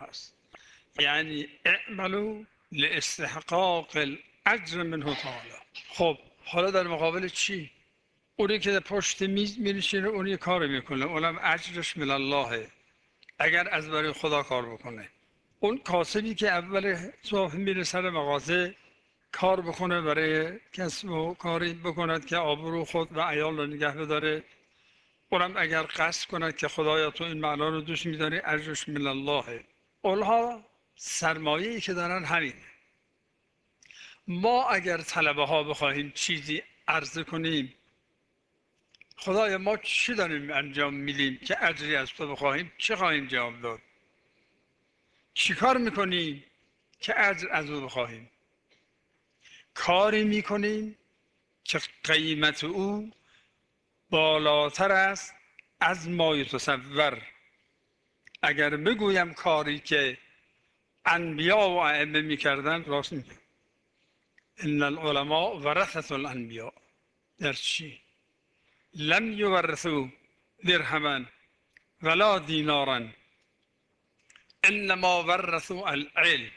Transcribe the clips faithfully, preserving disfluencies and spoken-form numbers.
است. یعنی اعملوا لاستحقاق الاجر منه تعالی. خب حالا در مقابل چی؟ اونی که پشت میز می‌نشینه اون یه کار میکنه، اونم اجرش من الله، اگر از برای خدا کار بکنه. اون کاسبی که اول صبح میره سر مغازه کار بکنه، برای کسب و کاری بکند که آبرو خود و عیال رو نگه بداره، اونم اگر قصد کند که خدایا تو این معنا رو دوست می‌داری اجرش من الله. اونها سرمایه‌ای که دارن همینه. ما اگر طلبه ها بخواهیم چیزی عرضه کنیم، خدایا ما چی داریم انجام میدیم که اجری از تو بخواهیم، چه خواهیم جواب داد؟ چی کار میکنیم که اجر از او بخواهیم؟ کاری میکنیم که قیمت او بالاتر است از ما یتصور. اگر بگویم کاری که انبیا و ائمه میکردن، راست میگم. ان العلماء ورثة الانبیاء. در چی؟ لم یورثوا درهما ولا دینارا انما ورثوا العلم.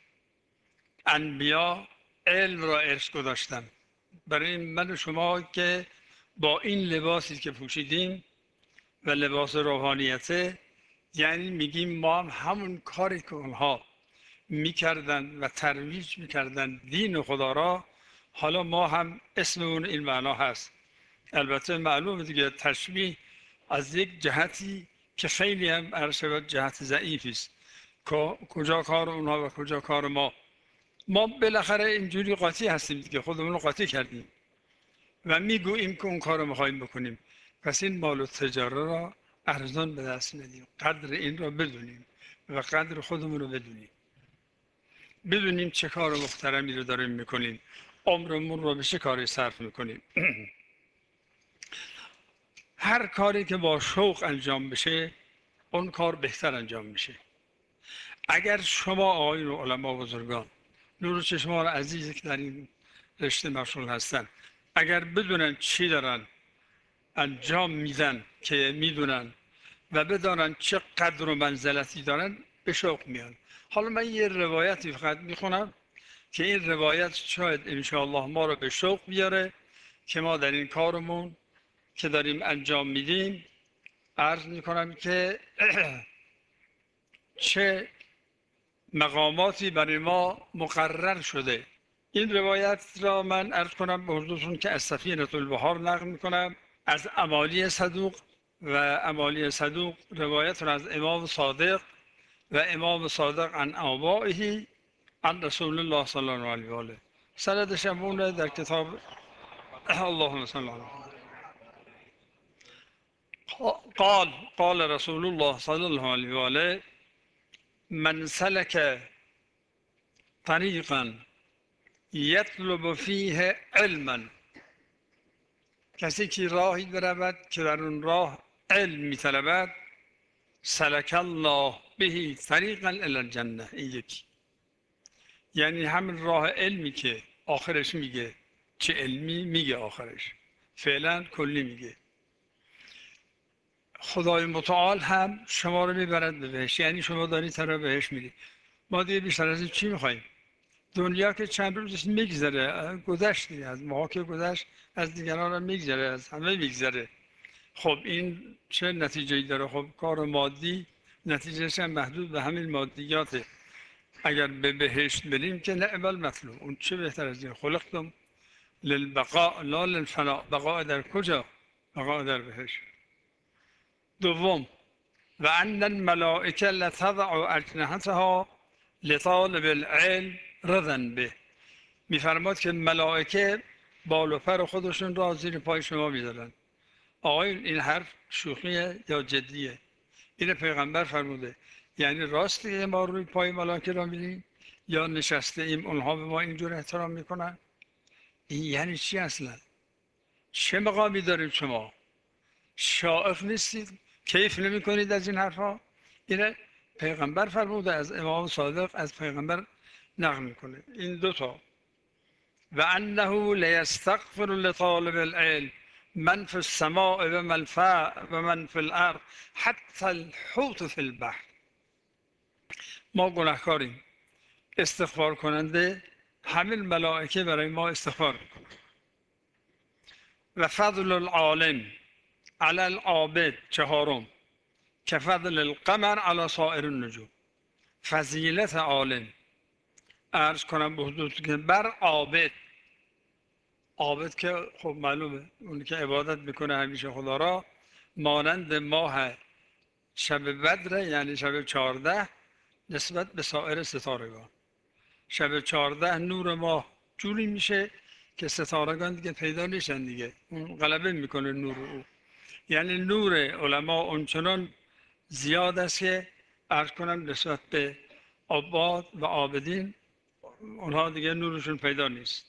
انبیا علم را ارث گذاشتن. برای من و شما که با این لباسی که پوشیدیم و لباس روحانیته، یعنی میگیم ما هم همون کاری که اونها میکردن و ترویج میکردن دین خدا را، حالا ما هم اسممون این معنا هست. البته معلومه دیگه تشبیه از یک جهتی که خیلی هم عرشه جهت ضعیفی است، کجا کار اونها و کجا کار ما. ما بالاخره اینجوری قاطی هستیم دیگه، خودمون رو قاطی کردیم و میگوییم که اون کار رو میخوایم بکنیم. پس این مال و تجاره را ارزان به دست ندیم، قدر این را بدونیم و قدر خودمون رو بدونیم، بدونیم چه کار محترمی رو داریم میکنیم، عمرمون رو به چه کاری صرف میکنیم. هر کاری که با شوق انجام بشه اون کار بهتر انجام میشه. اگر شما آقایون و علما و بزرگان، نور چشمان عزیزی که در این رشته مشغول هستن، اگر بدونن چی دارن انجام میدن که میدونن و بدانن چه قدر و منزلتی دارن، به شوق میان. حالا من یه روایتی فقط میخونم که این روایت شاید انشاءالله ما رو به شوق بیاره که ما در این کارمون که داریم انجام میدیم، عرض میکنم که چه مقاماتی برای ما مقرر شده. این روایت را من عرض کنم به حضورتون که از سفینة البحار نقل میکنم از امالی صدوق، و امالی صدوق روایت را از امام صادق و امام صادق عن آبائه عن رسول الله صلی الله علیه و آله. سندش هم در کتاب اللهم صل علی قال قال رسول الله صلی الله علیه و آله من سلک طریقا یطلب فیه علما. کسی که راهی برود که در اون راه علم میطلبد، سلک الله به طریقا الی الجنه. این یکی، یعنی همین راه علمی که آخرش میگه چه علمی میگه، آخرش فعلا کلی میگه. خدای متعال هم شما رو میبرد به بهشت، یعنی شما دارید طرف بهشت میرید. ما دیگه بیشتر از این چی میخوایم؟ دنیا که چند روزش میگذره، گذشتی از ما که گذشت، از دیگران هم میگذره، از همه میگذره. خب این چه نتیجه‌ای داره؟ خب کار مادی نتیجهش هم محدود به همین مادیاته. اگر به بهشت بریم که نعم المطلوب، اون چه بهتر از این. خلقتم للبقاء لا للفناء. بقاء در کجا؟ بقاء در بهشت. دوم، و ان الملائکه لتضع اجنحتها لطالب العلم رضا به. میفرماد که ملائکه بال و پر خودشون را زیر پای شما میذارن. آقایون این حرف شوخیه یا جدیه؟ این پیغمبر فرموده. یعنی راسته ما روی پای ملائکه را میریم یا نشسته ایم اونها به ما اینجور احترام میکنن؟ این یعنی چی اصلا؟ چه مقامی دارید شما؟ شائف نیستید؟ کیف نمی کنید از این حرفا؟ اینه پیغمبر فرموده، از امام صادق از پیغمبر نقل میکنه. این دوتا. و انه لیستغفر لطالب العلم من فی السماء و من و من فی الارض حتی الحوت فی البحر. ما گناهکاریم، استغفار کننده همین ملائکه برای ما استغفار میکنن. و فضل العالم علی العابد چهارم که فضل القمر علی سایر النجوم. فضیلت عالم عرض کنم به حضورتون که بر عابد، عابد که خب معلومه اون که عبادت میکنه همیشه خدا را، مانند ماه شب بدر یعنی شب چهارده نسبت به سایر ستارگان. شب چهارده نور ماه جوری میشه که ستارگان دیگه پیدا نیستن دیگه، اون غلبه میکنه نور او. یعنی نور علما اونچنان زیاد است که عرض کنم نسبت به عباد و عابدین اونها دیگه نورشون پیدا نیست.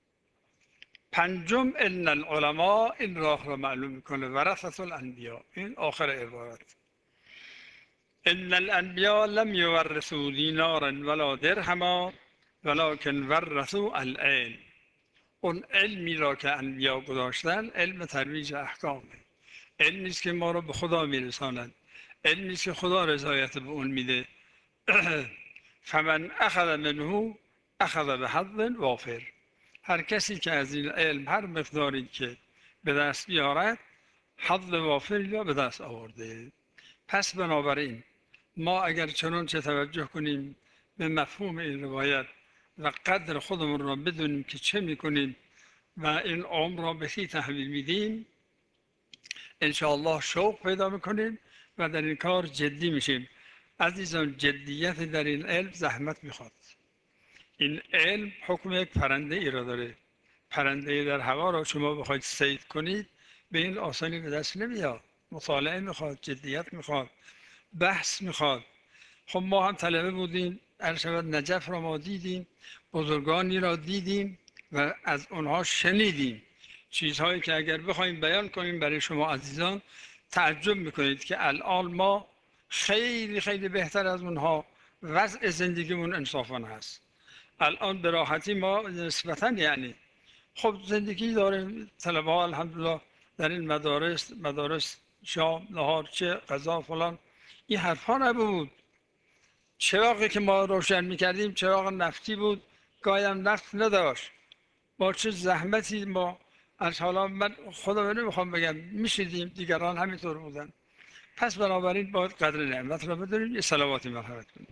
پنجم ان العلماء، این راه را معلوم میکنه، ورثة الانبیاء، این آخر عبارت. ان الانبیاء لم یورثوا دینارا ولا درهما ولکن ورثوا العلم. اون علمی را که انبیا گذاشتن علم ترویج احکامه، علمی است که ما را به خدا میرساند، علمی است که خدا رضایت به اون میده. فمن اخذ منه اخذ به حظ وافر. هر کسی که از این علم هر مقداری که به دست بیارد حظ وافری را به دست آورده. پس بنابراین ما اگر چنانچه توجه کنیم به مفهوم این روایت و قدر خودمون را بدونیم که چه میکنیم و این عمر را به کی تحویل میدیم، انشاءالله شوق پیدا میکنیم و در این کار جدی میشیم. عزیزان، جدیت در این علم زحمت میخواد. این علم حکم یک پرنده ای را داره. پرنده در هوا را شما بخواید صید کنید به این آسانی به دست نمیاد. مطالعه میخواد، جدیت میخواد، بحث میخواد. خب ما هم طلبه بودیم، ارشد نجف را ما دیدیم، بزرگانی را دیدیم و از اونها شنیدیم چیزهایی که اگر بخوایم بیان کنیم برای شما عزیزان تعجب میکنید که الان ما خیلی خیلی بهتر از اونها وضع زندگیمون انصافانه هست. الان به راحتی ما نسبتا یعنی خب زندگی داریم، طلبه ها الحمدلله در این مدارس مدارس شام نهار چه غذا فلان، این حرفا نبود. چراغی که ما روشن میکردیم چراغ نفتی بود، گاهی هم نفت نداشت. با چه زحمتی ما از حالا من خدا نمیخوام بگم میشیدیم، دیگران همینطور بودن. پس بنابراین باید قدر نعمت را بدونیم. یه صلواتی مرحمت کنیم.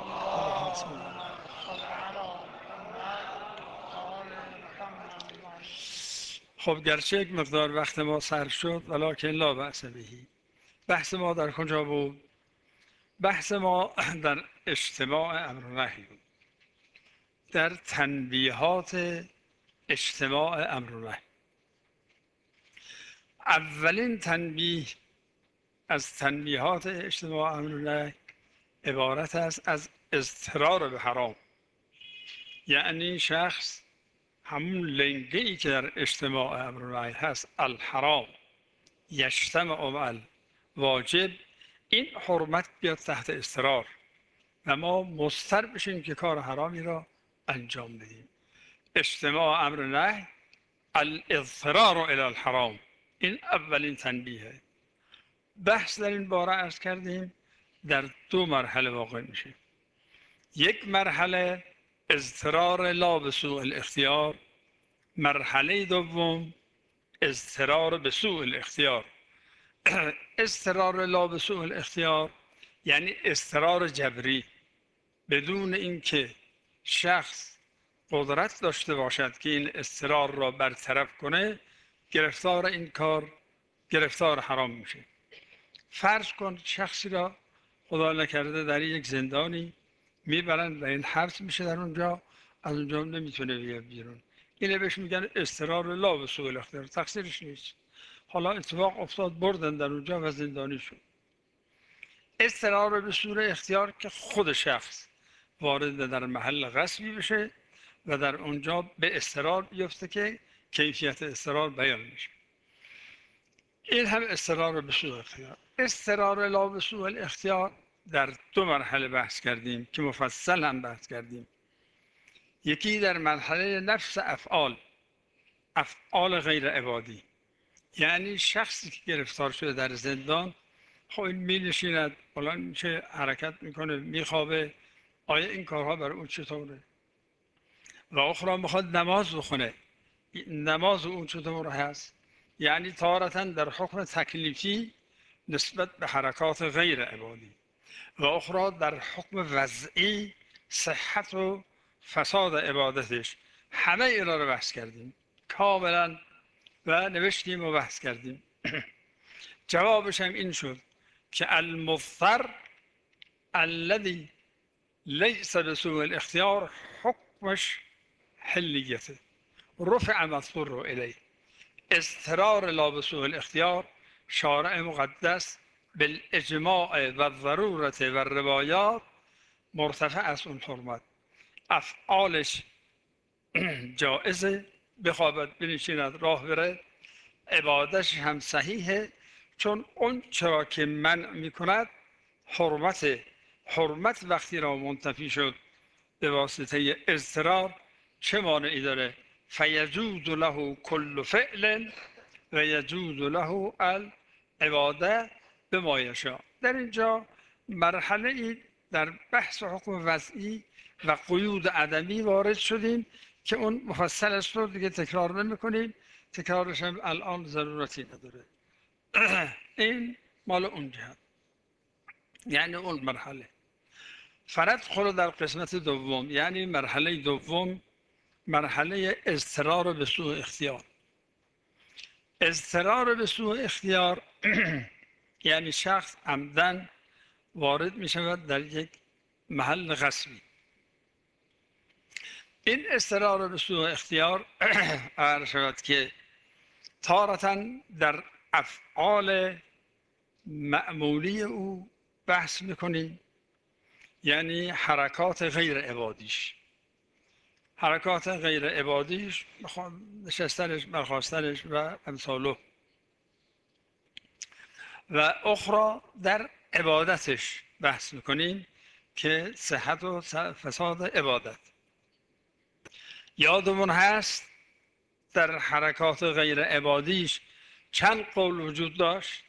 خب گرچه یک مقدار وقت ما سر شد ولکن لا بأس بهی. بحث ما در کجا بود؟ بحث ما در اجتماع امر و نهی بود، در تنبیهات اجتماع امر و نهی. اولین تنبیه از تنبیهات اجتماع امر و نهی عبارت است از اضطرار به حرام. یعنی شخص همون لنگه ای که در اجتماع امر و نهی هست، الحرام یجتمع مع الواجب، این حرمت بیاد تحت اضطرار و ما مضطر بشیم که کار حرامی را انجام بدیم. اجتماع امر و نهی الاضطرار الی الحرام، این اولین تنبیه. بحث در این باره عرض کردیم در دو مرحله واقع میشه. یک مرحله اضطرار لا به سوء الاختیار، مرحله دوم اضطرار به سوء الاختیار. اضطرار لا به سوء الاختیار یعنی اضطرار جبری، بدون اینکه شخص قدرت داشته باشد که این اضطرار را برطرف کنه، گرفتار این کار گرفتار حرام میشه. فرض کن شخصی را خدا نکرده در یک زندانی میبرند و این حبس میشه در اونجا، از اونجا نمیتونه بیاد بیرون. اینه بهش میگن اضطرار لا به سوء الاختیار، تقصیرش نیست. حالا اتفاق افتاد بردن در اونجا و زندانی شد. اضطرار به سوء اختیار که خود شخص وارد در محل غصبی بشه و در اونجا به اضطرار بیفته که کیفیت اضطرار بیان میشه. این هم اضطرار به سوء اختیار. اضطرار لا به سوء الاختیار در دو مرحله بحث کردیم که مفصل هم بحث کردیم. یکی در مرحله نفس افعال، افعال غیر عبادی، یعنی شخصی که گرفتار شده در زندان، خب این می نشیند، فلان چه حرکت میکنه، میخوابه، آیا این کارها برای اون چطوره؟ و اخرى میخواد نماز بخونه، نماز اون چطور هست؟ یعنی تارتا در حکم تکلیفی نسبت به حرکات غیر عبادی و اخرى در حکم وضعی صحت و فساد عبادتش. همه اینا رو بحث کردیم کاملا و نوشتیم و بحث کردیم. جوابش هم این شد که المضطر الذي لیس بسوء الاختیار حکمش حلیته، رفع مضطر الیه. اضطرار لا بسوء الاختیار شارع مقدس بالاجماع و ضرورت و روایات مرتفع از اون حرمت. افعالش جائزه، بخوابد بنشیند راه بره، عبادتش هم صحیحه، چون اون چرا که منع میکند حرمت. حرمت وقتی را منتفی شد به واسطه اضطرار چه مانعی داره؟ فیجوز له کل فعل و یجوز له العباده بما یشاء. در اینجا مرحله ای در بحث حکم وضعی و قیود عدمی وارد شدیم که اون مفصل است رو دیگه تکرار نمی کنیم، تکرارش هم الان ضرورتی نداره. این مال اون جهت، یعنی اون مرحله. فرد خود در قسمت دوم، یعنی مرحله دوم، مرحله اضطرار به سوء اختیار. اضطرار به سوء اختیار یعنی شخص عمدن وارد می شود در یک محل غصبی. این اضطرار به سوء اختیار عرض شود که تارتا در افعال معمولی او بحث میکنیم، یعنی حرکات غیر عبادیش. حرکات غیر عبادیش نشستنش، برخاستنش و امثاله. و اخرى در عبادتش بحث میکنیم که صحت و فساد عبادت. یادمون هست در حرکات غیر عبادیش چند قول وجود داشت؟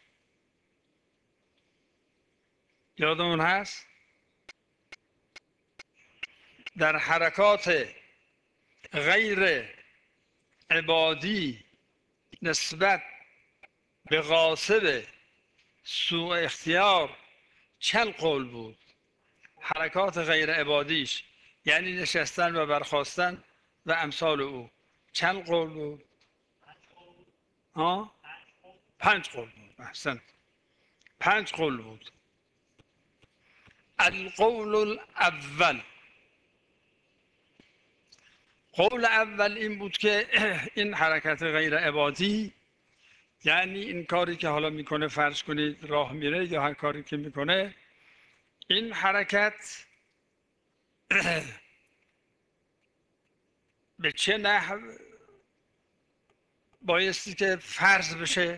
یادمون هست در حرکات غیر عبادی نسبت به غاصب سوء اختیار چند قول بود؟ حرکات غیر عبادیش یعنی نشستن و برخاستن و امثال او چند قول بود؟ ها؟ پنج قول بود. احسن، پنج قول بود. القول الاول، قول اول این بود که این حرکت غیر عبادی، یعنی این کاری که حالا میکنه، فرض کنید راه میره یا هر کاری که میکنه، این حرکت به چه نحو بایستی که فرض بشه؟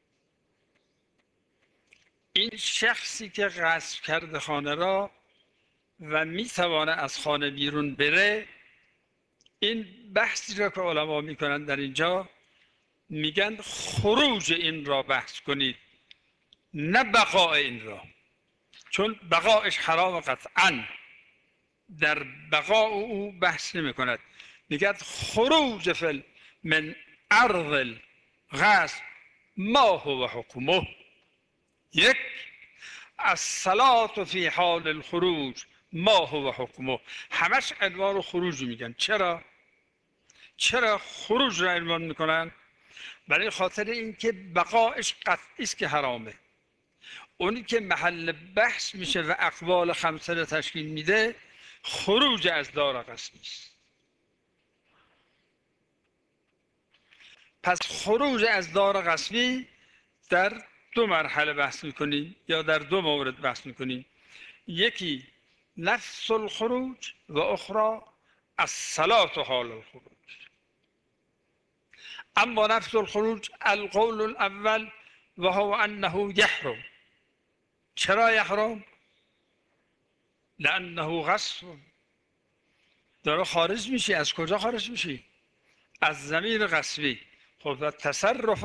این شخصی که غصب کرده خانه را و میتوانه از خانه بیرون بره، این بحثی را که علما میکنن در اینجا، میگن خروج این را بحث کنید، نه بقاء این را، چون بقایش حرام قطعا. در بقاء او بحث نمی کند، میگه خروج فل من ارض الغصب ما هو حکمه. یک، الصلاة فی حال الخروج ما هو حکمه. همش عنوان خروج میگن. چرا؟ چرا خروج را عنوان میکنن؟ برای خاطر اینکه بقایش قطعی است که حرامه. اونی که محل بحث میشه و اقوال خمسه را تشکیل میده خروج از دار غصبی است. پس خروج از دار غصبی در دو مرحله بحث میکنیم یا در دو مورد بحث میکنیم. یکی نفس الخروج و اخرى الصلاة حال الخروج. اما نفس الخروج القول الاول و هو انه یحرم. چرا یحرم؟ لانه غصب. داره خارج میشی. از کجا خارج میشی؟ از ضمیر غصبی. خب تصرف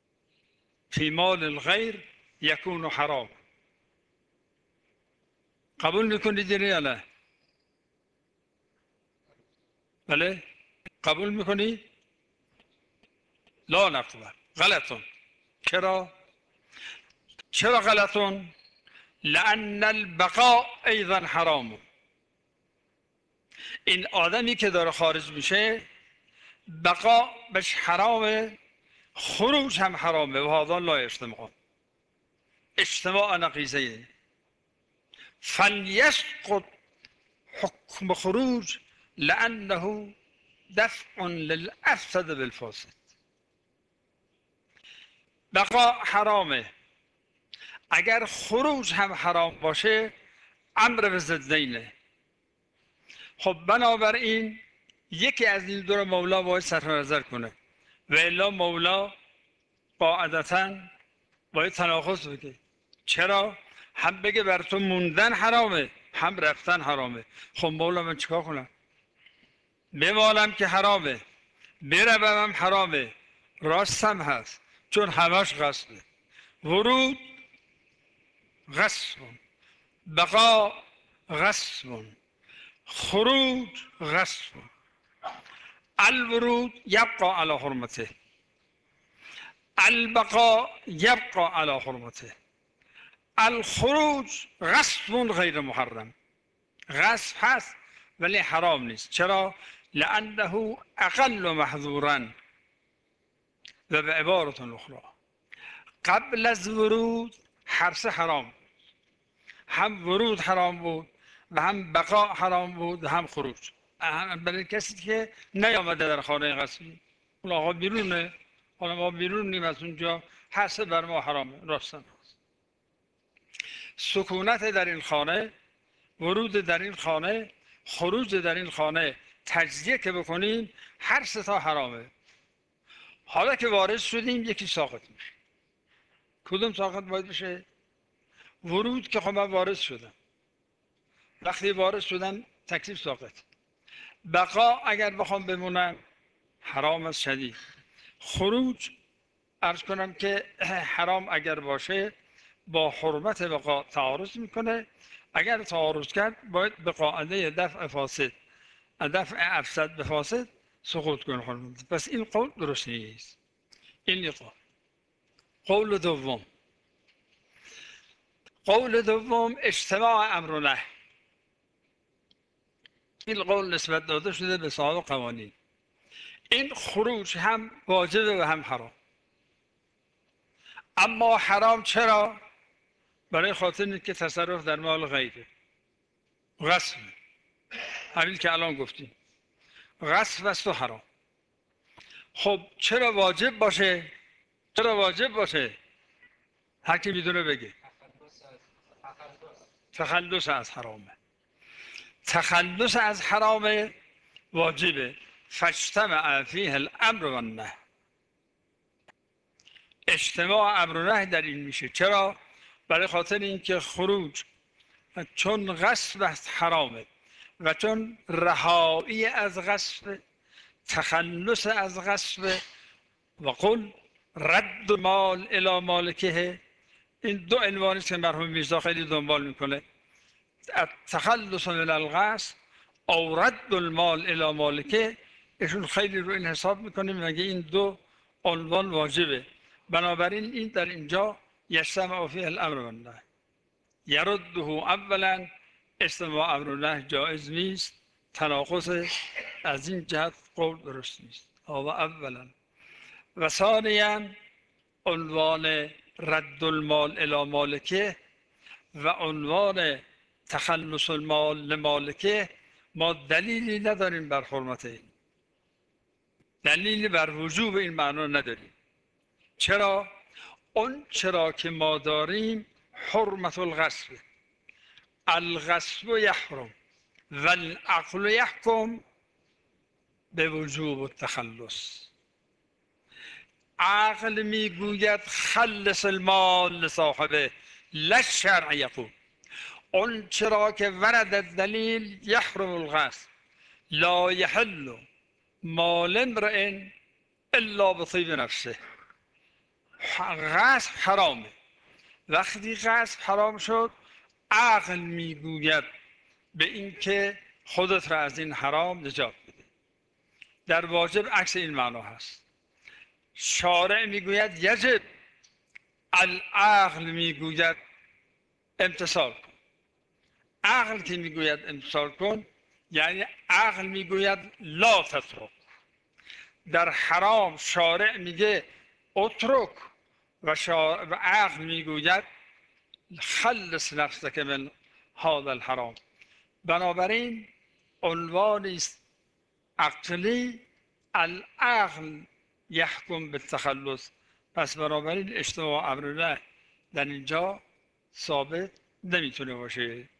فی مال الغیر یکون حرام. قبول میکنید یا نه؟ بله؟ قبول میکنید؟ لا نقبل. غلطون. چرا؟ چرا غلطون؟ لأن البقاء ایضا حرام. این آدمی که داره خارج میشه بقا بهش حرامه، خروج هم حرامه. و هذا لا اجتماع. اجتماع نقیضه. فلیسقط حکم خروج لأنه دفع للأفسد بالفاسد. بقا حرامه، اگر خروج هم حرام باشه امر به ضدینه. خب بنابراین یکی از این دو رو مولا باید صرف نظر کنه و الا مولا قاعدتا باید تناقض بگه. چرا؟ هم بگه بر تو موندن حرامه هم رفتن حرامه. خب مولا من چیکار کنم؟ بمالم که حرامه، بروم هم حرامه، راستم هست چون همش غصبه. ورود غصب، بقا غصب، خروج غصب. الورود يبقى على حرمته، البقاء يبقى على حرمته، الخروج غصب غیر محرم. غصب هست ولی حرام نیست. چرا؟ لأنه اقل محظورا. و به عبارت اخرى قبل از ورود هر سه حرام، هم ورود حرام بود و هم بقا حرام بود و هم خروج. برای کسی که نیامده در خانه غصبی، اون آقا بیرونه، حالا ما بیرونیم از اونجا، هر سه بر ما حرامه. راستن هست. سکونت در این خانه، ورود در این خانه، خروج در این خانه، تجزیه که بکنیم هر سه تا حرامه. حالا که وارد شدیم یکی ساقط میشه. کدوم ساقط باید بشه؟ ورود که خب من وارد شدم، وقتی وارد شدم تکلیف ساقط. بقا اگر بخوام بمونم حرام است شدید. خروج عرض کنم که حرام اگر باشه با حرمت بقا تعارض میکنه. اگر تعارض کرد باید به قاعده دفع فاسد، دفع افسد به فاسد سقوط کنه. پس این قول درست نیست. این قول. قول دوم، قول دوم اجتماع امر و نهی. این قول نسبت داده شده به صاحب قوانین. این خروج هم واجبه و هم حرام. اما حرام چرا؟ برای خاطر اینکه که تصرف در مال غیره، غصب. همین که الان گفتیم غصب است و حرام. خب چرا واجب باشه؟ چرا واجب باشه؟ هر کی میدونه بگه. تخلص از حرامه. تخلص از حرامه واجبه. فاجتمع فیه الامر و النهی. اجتماع امر و نهی در این میشه. چرا؟ برای خاطر اینکه خروج چون غصب است حرامه و چون رهایی از غصب، تخلص از غصب. و قل رد مال الی مالکه. این دو عنوانی که مرحوم میرزا خیلی دنبال میکنه، تخلص من الغصب او رد المال الی مالکه. ایشون خیلی رو این حساب میکنه، میگه این دو عنوان واجبه. بنابراین این در اینجا یجتمع فیه الامر و النهی. یرده اولا اجتماع امر و نهی جایز نیست، تناقض از این جهت قول درست نیست. هذا اولا. و ثانیا عنوان رد المال الی مالکه و عنوان تخلص المال لمالکه ما دلیلی نداریم بر حرمت این، دلیلی بر وجوب این معنا نداریم. چرا؟ اون چرا که ما داریم حرمت الغصب. الغصب یحرم و العقل یحکم به وجوب التخلص. عقل میگوید خلص المال لصاحبه، لا الشرع یقول. اون چرا که ورد الدلیل یحرم الغصب، لا یحل مال امرئ الا بطیب نفسه. غصب حرامه. وقتی غصب حرام شد عقل میگوید به اینکه خودت را از این حرام نجات بده. در واجب عکس این معنا هست. شارع میگوید یجب، العقل میگوید امتثال کن. عقل که میگوید امتثال کن یعنی عقل میگوید لا تترک. در حرام شارع میگه اترک و, و عقل میگوید خلص نفسک من هذا الحرام. بنابراین عنوانی است عقلی، العقل یحکم بالتخلص. پس بنابراین اجتماع امر الله در اینجا ثابت نمیتونه باشه.